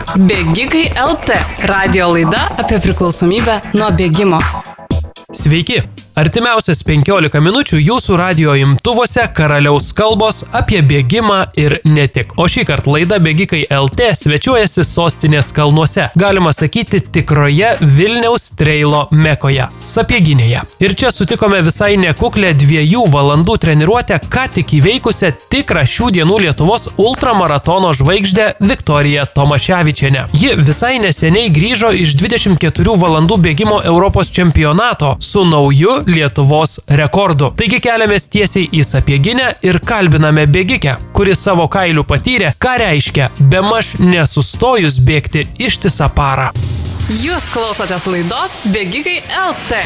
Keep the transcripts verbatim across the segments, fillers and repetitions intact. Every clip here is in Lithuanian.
Bėgikai L T – radijo laida apie priklausomybę nuo bėgimo. Sveiki! Artimiausias penkiolika minučių jūsų radijo imtuvose karaliaus kalbos apie bėgimą ir ne tik. O šį kartą laida Bėgikai L T svečiuojasi sostinės kalnuose, galima sakyti tikroje Vilniaus treilo mekoje – Sapieginėje. Ir čia sutikome visai nekuklę dviejų valandų treniruotę, ką tik įveikusią tikrą šių dienų Lietuvos ultramaratono žvaigždę Viktoriją Tomaševičienę. Ji visai neseniai grįžo iš dvidešimt keturių valandų bėgimo Europos čempionato su nauju Lietuvos rekordu. Taigi keliamės tiesiai į Sapieginę ir kalbiname bėgikę, kuri savo kailiu patyrė, ką reiškia bemaž nesustojus bėgti ištisą parą. Jūs klausotės laidos Bėgikai L T.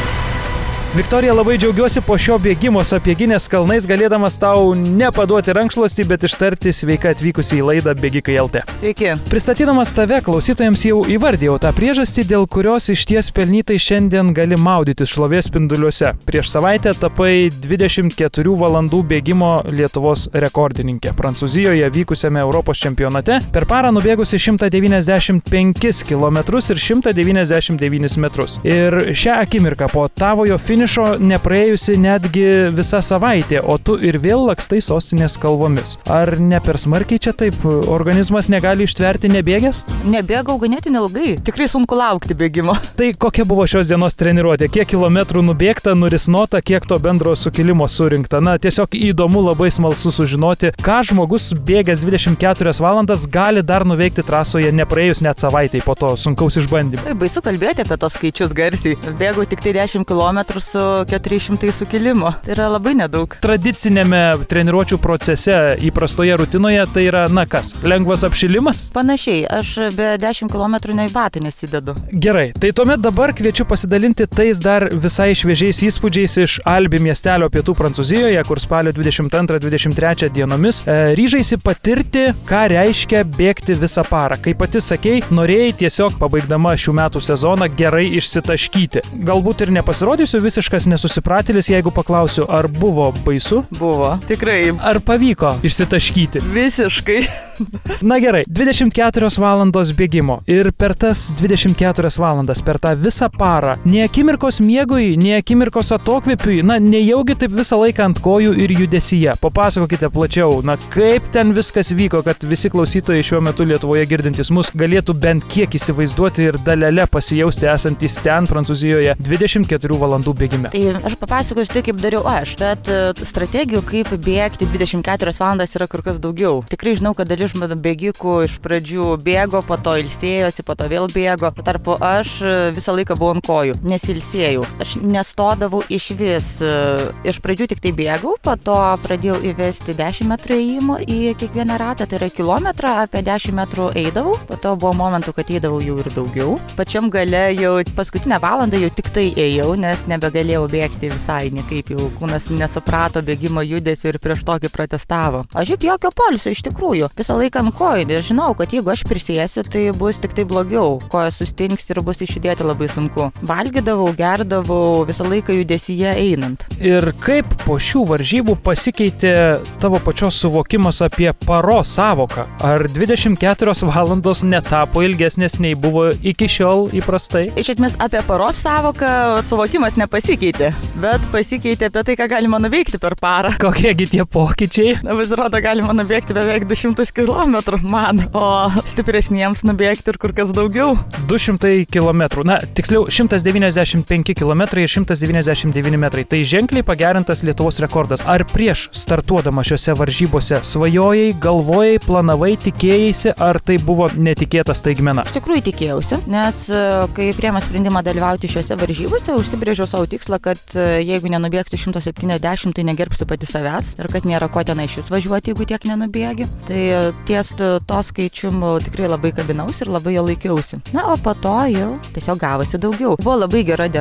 Viktorija, labai džiaugiuosi po šio bėgimo Sapieginės kalnais, galėdamas tau nepaduoti rankšluostį, bet ištarti sveika atvykusi į laidą Bėgikai L T. Sveiki. Pristatydamas tave, klausytojams jau įvardėjau tą priežastį, dėl kurios išties pelnytai šiandien gali maudytis šlovės spinduliuose. Prieš savaitę tapai dvidešimt keturių valandų bėgimo Lietuvos rekordininkė. Prancūzijoje vykusiame Europos čempionate per parą nubėgusi šimtą devyniasdešimt penkis kilometrus ir šimtą devyniasdešimt devynis metrus. Ir šią akimirką po tavojo finišo nepraėjusi netgi visa savaitė, o tu ir vėl lakstai sostinės kalvomis. Ar ne per smarkiai čia taip? Organizmas negali ištverti nebėgęs? Nebėgau ganėtinai ilgai. Tikrai sunku laukti bėgimo. Tai kokia buvo šios dienos treniruotė? Kiek kilometrų nubėgta, nurisnota, kiek to bendro sukilimo surinkta? Na, tiesiog įdomu, labai smalsu sužinoti, ką žmogus bėgęs dvidešimt keturias valandas gali dar nuveikti trasoje, nepraėjus net savaitei po to sunkaus išbandymo. Tai baisu kalbėti apie tos skaičius garsiai. Bėgau tik tai dešimt kilometrų su keturi šimtai sukilimo. Tai yra labai nedaug. Tradicinėme treniruočių procese, įprastoje rutinoje, tai yra, na kas, lengvas apšilimas? Panašiai, aš be dešimt kilometrų nei batų nesidedu. Gerai, tai tuomet dabar kviečiu pasidalinti tais dar visai šviežiais įspūdžiais iš Albi miestelio pietų Prancūzijoje, kur spalio dvidešimt antrą dvidešimt trečią dienomis e, ryžaisi patirti, ką reiškia bėgti visą parą. Kaip pati sakei, norėjai tiesiog pabaigdama šių metų sezoną gerai išsitaškyti. Galbūt ir nepasirodysiu visiškas nesusipratėlis, jeigu paklausiu, ar buvo baisu? Buvo, tikrai. Ar pavyko išsitaškyti? Visiškai. Na gerai, dvidešimt keturios valandos bėgimo ir per tas dvidešimt keturias valandas, per tą visą parą, nei akimirkos miegui, nei akimirkos atokvėpiui, na, nejaugi taip visą laiką ant kojų ir judesyje. Papasakokite plačiau, na, kaip ten viskas vyko, kad visi klausytojai šiuo metu Lietuvoje girdintys mus galėtų bent kiek įsivaizduoti ir dalele pasijausti esantys ten Prancūzijoje dvidešimt keturių valandų bėgime. Tai aš papasakosiu tai, kaip dariau aš, bet strategijų, kaip bėgti dvidešimt keturias valandas yra kur kas daugiau. Tikrai žinau, kad dalis bėgikų iš pradžių bėgo, po to ilsėjosi, po to vėl bėgo. Tarpu aš visą laiką buvau ant kojų, nesilsėjau. Aš nestodavau iš vis. Iš pradžių tik tai bėgau, po to pradėjau įvesti dešimt metrų ėjimo į kiekvieną ratą, tai yra kilometrą, apie dešimt metrų eidavau, po to buvo momentų, kad eidavau jau ir daugiau. Pačiam gale jau paskutinę valandą jau tik tai ėjau, nes nebegalėjau bėgti visai niekaip, jau kūnas nesuprato bėgimo judesio ir prieš tokį protestavo. Aš juk jokio poilsio iš tikrųjų. Visą laiką ant kojų, ir žinau, kad jeigu aš prisėsiu, tai bus tik tai blogiau. Kojas sustinks ir bus išjudėti labai sunku. Valgydavau, gerdavau, visą laiką judesyje einant. Ir kaip po šių varžybų pasikeitė tavo pačios suvokimas apie paros sąvoką? Ar dvidešimt keturios valandos netapo ilgesnės nei buvo iki šiol įprastai? Iš esmės apie paros sąvoką suvokimas nepasikeitė, bet pasikeitė apie tai, ką galima nuveikti per parą. Kokiegi tie pokyčiai? Na, pasirodo, galima nubėgti beveik du šimtus kilometrų man, o stipresniems nubėgti ir kur kas daugiau. du šimtai kilometrų, na, tiksliau šimtas devyniasdešimt penki kilometrai ir šimtas devyniasdešimt devyni metrai. Tai ženkliai pagerintas Lietuvos rekordas. Ar prieš startuodama šiose varžybose svajojai, galvojai, planavai, tikėjaisi, ar tai buvo netikėta staigmena? Iš tikrųjų tikėjausi, nes kai priėmė sprendimą dalyvauti šiose varžybose, užsibrėžiau savo tikslą, kad jeigu nenubėgsiu šimtas septyniasdešimt, tai negerbsiu pati savęs ir kad nėra ko tenai šis važiuoti, jeigu tiek nenubėgi. Tai ties to skaičium tikrai labai kabinausi ir labai jo laikiausi. Na, o po to jau tiesiog gavosi daugiau. Buvo labai gera diena.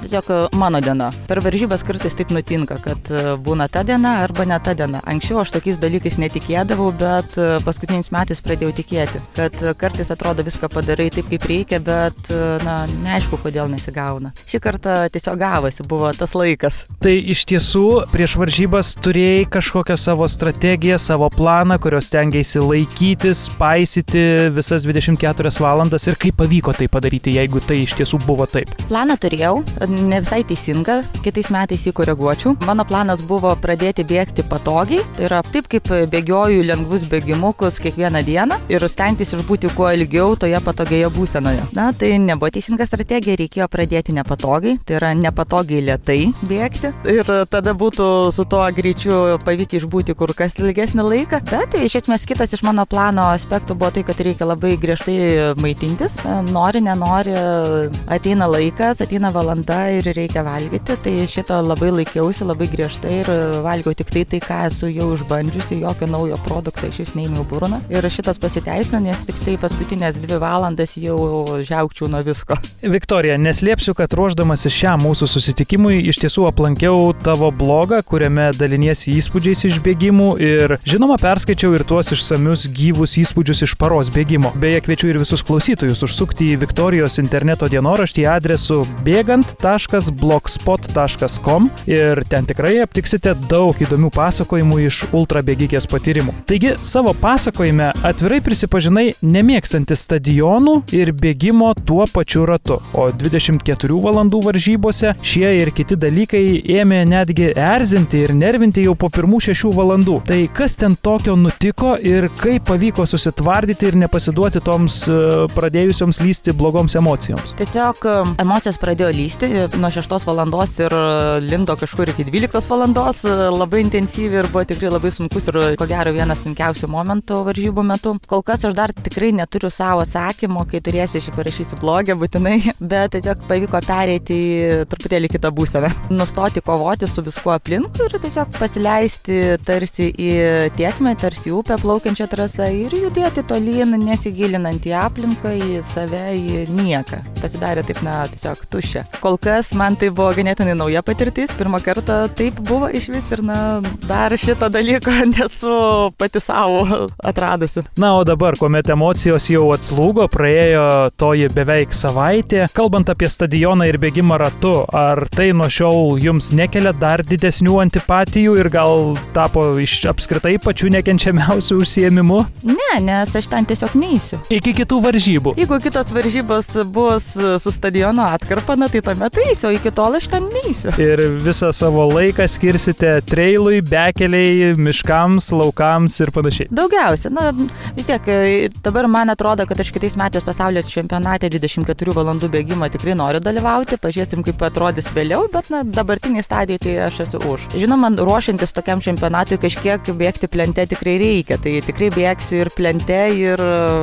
tiesiog mano diena. Per varžybas kartais taip nutinka, kad būna ta diena arba ne ta diena. Anksčiau aš tokiais dalykais netikėdavau, bet paskutiniais metais pradėjau tikėti, kad kartais atrodo viską padarai taip, kaip reikia, bet na, neaišku, kodėl nesigauna. Šį kartą tiesiog gavosi, buvo tas laikas. Tai iš tiesų prieš varžybas turėjai kažkokią savo strategiją, savo planą, kurios tengiaisi laikytis, paisyti visas dvidešimt keturias valandas ir kaip pavyko tai padaryti, jeigu tai iš tiesų buvo taip? Planą turėjau, ne visai teisinga, kitais metais jį koreguočiau. Mano planas buvo pradėti bėgti patogiai, tai yra taip, kaip bėgioju lengvus bėgimukus kiekvieną dieną ir stengtis išbūti kuo ilgiau toje patogioje būsenoje. Na, tai nebuvo teisinga strategija, reikėjo pradėti nepatogiai, tai yra nepatogiai lėtai bėgti ir tada būtų su tuo greičiu pavykę išbūti kur kas ilgesnį laiką, bet iš esmės kitas iš mano plano aspektų buvo tai, kad reikia labai griežtai maitintis, nori, nenori, ateina laikas, ateina valanda ir reikia valgyti, tai šito labai laikiausi, labai griežtai ir valgiau tik tai, tai ką esu jau išbandžiusi, jokio naujo produkto iš vis neėmiau burną ir šitas pasiteisino, nes tik tai paskutinės dvi valandas jau žiaukčiau nuo visko. Viktorija, neslėpsiu, kad ruošdamasi šiam mūsų susitikimui iš tiesų aplankiau tavo blogą, kuriame daliniesi įspūdžiais iš bėgimų ir žinoma perskaičiau ir tuos išsamius gyvus įspūdžius iš paros bėgimo. Beje, kviečiu ir visus klausytojus užsukti į Viktorijos interneto dienoraštį adresu bėgant taškas blogspot taškas com ir ten tikrai aptiksite daug įdomių pasakojimų iš ultrabėgikės patyrimų. Taigi, savo pasakojime atvirai prisipažinai nemėgstantis stadionų ir bėgimo tuo pačiu ratu, o dvidešimt keturių valandų varžybose šie ir kiti dalykai ėmė netgi erzinti ir nervinti jau po pirmų šešių valandų. Tai kas ten tokio nutiko ir kaip pavyko susitvardyti ir nepasiduoti toms pradėjusioms lysti blogoms emocijoms? Tiesiog emocijos pradėjo lysti nuo šeštos valandos ir lindo kažkur iki dvyliktos valandos, labai intensyviai ir buvo tikrai labai sunkus ir ko gero vienas sunkiausių momentų varžybų metu. Kol kas aš dar tikrai neturiu savo atsakymo, kai turėsiu šį parašysiu blogę būtinai, bet tiesiog pavyko pereiti į truputėlį kitą būseną. Nustoti kovoti su viskuo aplink ir tiesiog pasileisti tarsi į tėkmę, tarsi į upę plaukiančią trasą ir judėti tolyn, nesigilinant į aplinką, į save, į nieką. Pasidarė taip, na, tiesiog tuščia. Kol kas man tai buvo ganėtinai nauja patirtis, pirmą kartą taip buvo iš vis ir, na, dar šito dalyko nesu pati savo atradusi. Na, o dabar, kuomet emocijos jau atslūgo, praėjo toji beveik savaitė, kalbant apie stadioną ir bėgimą ratu, ar tai nuo šiol jums nekelia dar didesnių antipatijų ir gal tapo iš apskritai pačių nekenčiamiausių užsiėmimų? Ne, nes aš ten tiesiog neįsiu. Iki kitų varžybų. Jeigu kitos varžybos bus su stadiono atkarpa, na tai tuomet eisiu, o iki tol aš ten neįsiu. Ir visą savo laiką skirsite treilui, bekeliai, miškams, laukams ir panašiai. Daugiausia. Na, vis tiek, dabar man atrodo, kad aš kitais metais pasaulio čempionate dvidešimt keturių valandų bėgimo tikrai noriu dalyvauti, pažiūrėsim, kaip atrodys vėliau, bet na, dabartiniai stadijai tai aš esu už. Žinoma, ruošiantis tokiam čempionatui kažkiek bėgti plente tikrai reikia, tai tikrai bėgsiu ir plente ir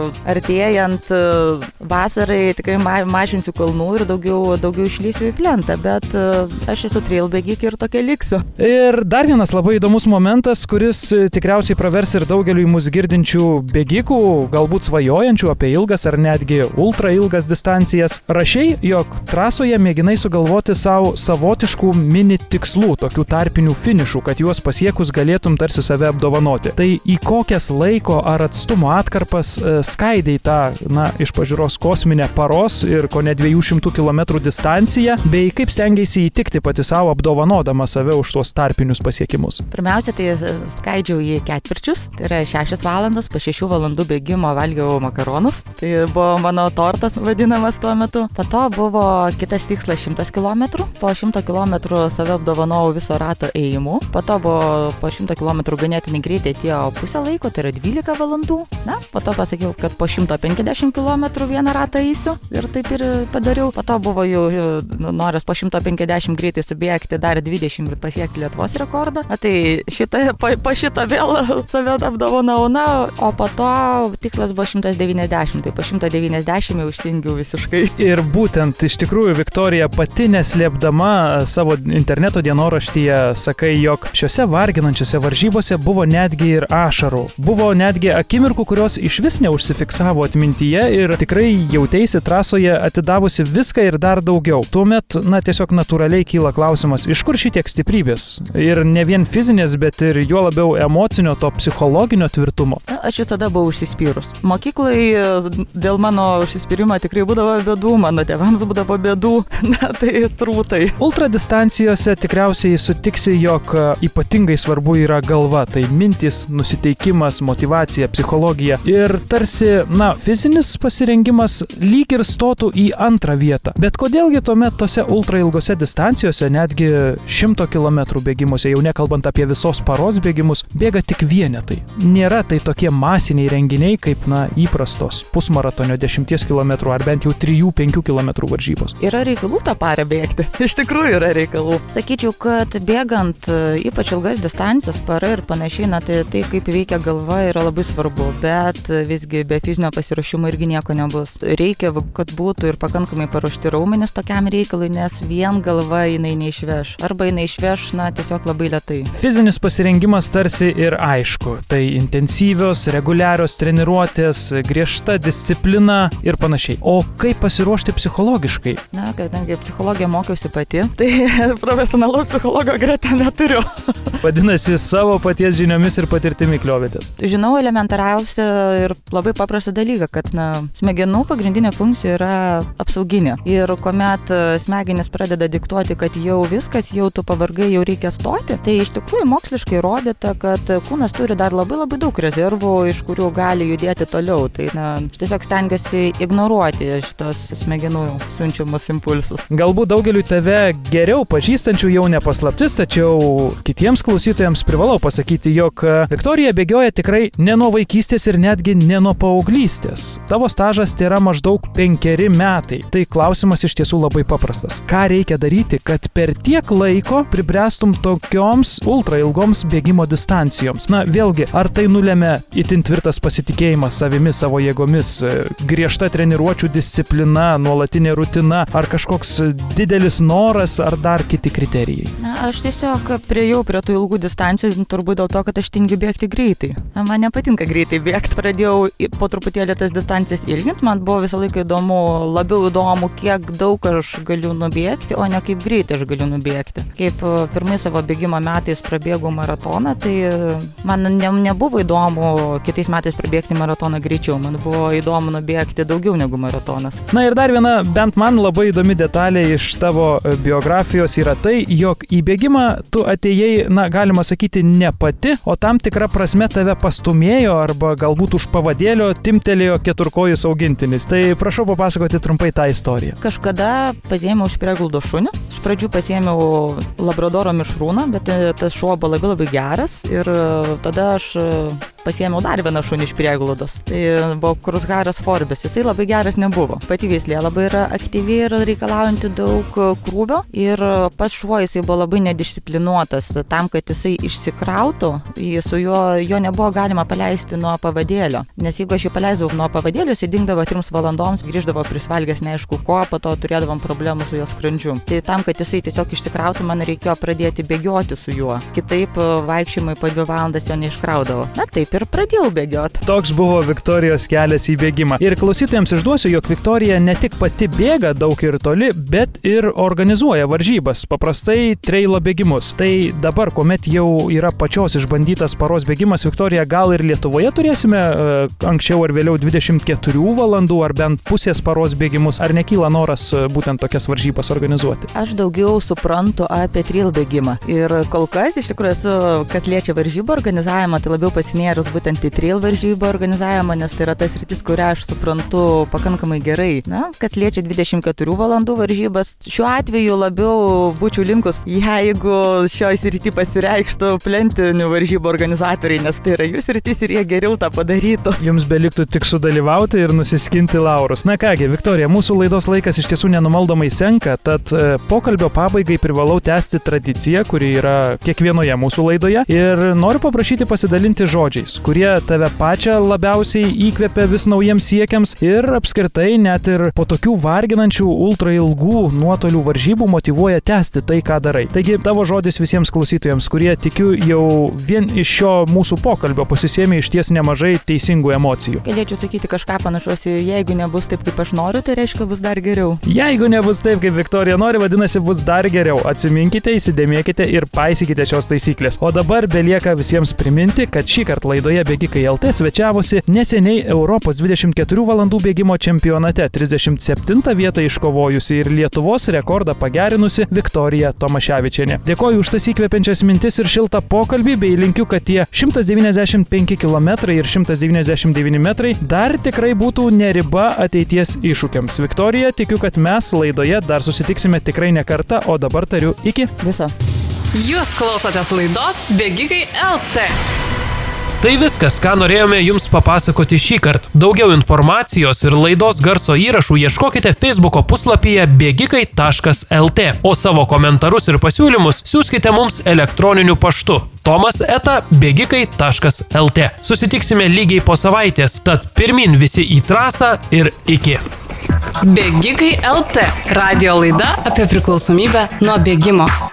artėjant vasarai tikrai mažinsiu kalnų ir daugiau, daugiau išlysiu į plentą, bet aš esu trail bėgikė ir tokia liksiu. Ir dar vienas labai įdomus momentas, kuris tikriausiai pravers ir daugeliui mūsų girdinčių bėgikų, galbūt svajojančių apie ilgas ar netgi ultra ilgas distancijas. Rašiai, jog trasoje mėginai sugalvoti savo savotiškų mini tikslų, tokių tarpinių finišų, kad juos pasiekus galėtum tarsi save apdovanoti. Tai į kokias laiko ar atstumo atkarpas skaidai tą, na, iš pažiūros kosminę paros ir ko ne dviejų šimtų kilometrų distanciją, bei kaip stengiaisi įtikti pati savo apdovanodama save už tuos tarpinius pasiekimus? Pirmiausia, tai skaidžiau į ketvirčius, tai yra šešios valandos, po šešių valandų bėgimo valgiau makaronus, tai buvo mano tortas vadinamas tuo metu. Po to buvo kitas tikslas šimtas kilometrų, po šimto kilometrų save apdovanojau viso rato ėjimu, po to buvo po šimto kilometrų ganėtinai greitai atėjo pusę laiko, tai yra dvylika valandų, na, po to pasakiau, kad po šimto penkiasdešimt kilometrų vieną ratą eisiu ir taip ir padariau. Po to buvo jau noras po šimto penkiasdešimt greitai subėgti dar dvidešimt ir pasiekti Lietuvos rekordą. Na, tai šitą, po, po šito vėl save apdovanau, na, o po to tikslas buvo šimtas devyniasdešimt, tai po šimto devyniasdešimt jau užsijungiau visiškai. Ir būtent iš tikrųjų Viktorija pati neslėpdama savo interneto dienoraštyje sakai, jog šiose varginančiose varžybose buvo netgi ir ašarų. Buvo netgi akimirkų, kurios iš vis neužsifiksavo atmintyje ir tikrai jauteisi trasoje atidavusi viską ir dar daugiau. Tuo tuomet, na, tiesiog natūraliai kyla klausimas, iš kur šitiek stiprybės? Ir ne vien fizinės, bet ir juo labiau emocinio, to psichologinio tvirtumo. Aš visada buvau užsispyrus. Mokyklai dėl mano užsispyrimo tikrai būdavo bėdų, mano tėvams būdavo bėdų, na tai trūtai. Ultradistancijose tikriausiai sutiksi, jog ypatingai svarbu yra galva, tai mintis, nusiteikimas, motyvacija, psichologija ir tarsi, na, fizinis pasirengimas lyg ir stotų į antrą vietą. Bet kodėlgi tuomet tose ultrailgose distancijose, netgi šimto kilometrų bėgimuose, jau nekalbant apie visos paros bėgimus, bėga tik vienetai. Nėra tai tokie masiniai renginiai kaip, na, įprastos pusmaratonio dešimties kilometrų ar bent jau trijų penkių kilometrų varžybos. Yra reikalų tą parą bėgti. Iš tikrųjų yra reikalų. Sakyčiau, kad bėgant ypač ilgas distancijas, para ir panašiai, na tai tai kaip veikia galva yra labai svarbu, bet visgi be fizinio pasiruošimo irgi nieko nebus. Reikia, kad būtų ir pakankamai paruošti raumenys tokiam reikalui, nes vien galva jinai neišveš. Arba jinai išveš, na, tiesiog labai lėtai. Fizinis pasirengimas tarsi ir aišku. Tai intensyvios, reguliarios treniruotės, griežta disciplina ir panašiai. O kaip pasiruošti psichologiškai? Na, kadangi psichologiją mokiausi pati, tai profesionalaus psichologo greta neturiu. Vadinasi, savo paties žiniomis ir patirtimi kliovėtės. Žinau elementariausią ir labai paprastą dalyką, kad, na, smegenų pagrindinė funkcija yra apsauginė. Ir kuomet smegenys pradeda diktuoti, kad jau viskas, jau tu pavargai, jau reikia stoti, tai iš tikrųjų moksliškai įrodyta, kad kūnas turi dar labai labai daug rezervų, iš kurių gali judėti toliau. Tai, na, tiesiog stengiasi ignoruoti šitos smegenų siunčiamus impulsus. Galbūt daugeliui tave geriau pažįstančių jau nepaslaptis, tačiau kitiems klausytojams privalau pasakyti, jog Viktorija bėgioja tikrai ne nuo vaikystės ir netgi ne nuo paauglystės. Tavo stažas tai yra maždaug penkeri metai. Tai klausimas iš tiesų labai paprastas. Ką reikia daryti, kad per tiek laiko pribręstum tokioms ultra ilgoms bėgimo distancijoms? Na, vėlgi, ar tai nulėmė itin tvirtas pasitikėjimas savimi, savo jėgomis, griežta treniruočių disciplina, nuolatinė rutina, ar kažkoks didelis noras, ar dar kiti kriterijai? Na, aš tiesiog priejau prie tų ilgų distancijų, turbūt dėl to, kad aš tingiu bėgti greitai. Na, man nepatinka greitai bėgti, pradėjau po truputėlį tas distancijas ilginti, man buvo visą laiką įdomu, labiau įdomu, kiek daug aš galiu nubėgti, o ne kaip greitai aš galiu nubėgti. Kaip pirmai savo bėgimo metais prabėgau maratoną, tai man ne, nebuvo įdomu kitais metais prabėgti maratoną greičiau, man buvo įdomu nubėgti daugiau negu maratonas. Na ir dar viena, bent man labai įdomi detalė iš tavo biografijos yra tai, jog į bėgimą tu atėjai, na, galima sakyti, ne pati, o tam tikrą prasme tave pastumėjo arba galbūt už pavadėlio timtelėjo keturkojus augintinis. Tai prašau papasakoti trumpai tą istoriją. Kažkada pasiėmiau iš prieglaudos šunį. Iš pradžių pasiėmiau labradoro mišrūną, bet tas šuo buvo labai labai geras ir tada aš pasiėmiau dar vieną šunį iš prieglaudos. Tai buvo Kruzharas Forbes. Jisai labai geras nebuvo. Pati veislė labai yra aktyvi ir reikalaujanti daug krūvio ir pats šuo jisai buvo labai nedisciplinuotas. Tam, kad jisai išsikrautų, su juo, jo nebuvo galima paleisti nuo pavadėlio. Nes jeigu aš jį paleisdavau nuo pavadėlio, jisai dingdavo trims valandoms, grįždavo prisvalgęs neaišku ko, po to turėdavom problemų su jo skrandžiu. Tai tam, kad jisai tiesiog išsikrautų, man reikėjo pradėti bėgioti su juo. Kitaip vaikščiojimai po dvi valandas jo neiškraudavo. Na taip ir pradėjau bėgioti. Toks buvo Viktorijos kelias į bėgimą. Ir klausytojams išduosiu, jog Viktorija ne tik pati bėga daug ir toli, bet ir organizuoja varžybas, paprastai treilo bėgimus. Tai dabar, kuomet jau yra pačios išbandytas paros bėgimas, Viktorija, gal ir Lietuvoje turėsime uh, anksčiau ar vėliau dvidešimt keturių valandų ar bent pusės paros bėgimus, ar nekyla noras uh, būtent tokias varžybas organizuoti? Aš daugiau suprantu apie trail bėgimą. Ir kol kas, iš tikrųjų, esu, kas liečia varžybų organizavimą, tai labiau pasinėrus būtent į trail varžybų organizavimą, nes tai yra tas sritis, kurią aš suprantu pakankamai gerai. Na, kas liečia dvidešimt keturių valandų varžybas, šiuo atveju labiau būčiau linkus, jeigu šioj srity pasireikštų plentinių varžybų organizatoriai, nes tai yra jų sritis ir jie geriau tą padarytų. Jums beliktų tik sudalyvauti ir nusiskinti laurus. Na kągi, Viktorija, mūsų laidos laikas iš tiesų nenumaldomai senka, tad e, pokalbio pabaigai privalau tęsti tradiciją, kuri yra kiekvienoje mūsų laidoje ir noriu paprašyti pasidalinti žodžiais. žmonės, kurie tave pačią labiausiai įkvepia vis naujiems siekiams ir apskritai net ir po tokių varginančių ultra ilgų nuotolių varžybų motyvuoja tęsti tai, ką darai. Taigi tavo žodis visiems klausytojams, kurie tikiu jau vien iš šio mūsų pokalbio pasisėmė iš ties nemažai teisingų emocijų. Galėčiau sakyti kažką panašaus, jeigu nebus taip, kaip aš noriu, tai reiškia bus dar geriau. Jeigu nebus taip, kaip Viktorija nori, vadinasi, bus dar geriau. Atsiminkite, įsidėmėkite ir paisykite šios taisyklės. O dabar belieka visiems priminti, kad šį kartą laidoje Bėgikai L T svečiavosi neseniai Europos dvidešimt keturių valandų bėgimo čempionate trisdešimt septintą vietą iškovojusi ir Lietuvos rekordą pagerinusi Viktorija Tomaševičienė. Dėkoju už tas įkvepiančias mintis ir šiltą pokalbį, bei linkiu, kad tie šimtas devyniasdešimt penki kilometrai ir šimtas devyniasdešimt devyni metrai dar tikrai būtų ne riba ateities iššūkiams. Viktorija, tikiu, kad mes laidoje dar susitiksime tikrai ne kartą, o dabar tariu iki. Viso. Jūs klausotės laidos Bėgikai L T. Tai viskas, ką norėjome jums papasakoti šį kartą. Daugiau informacijos ir laidos garso įrašų ieškokite Facebooko puslapyje bėgikai taškas el tė, o savo komentarus ir pasiūlymus siųskite mums elektroniniu paštu tomas eta bėgikai taškas el tė. Susitiksime lygiai po savaitės, tad pirmin visi į trasą ir iki. Bėgikai L T. Radio laida apie priklausomybę nuo bėgimo.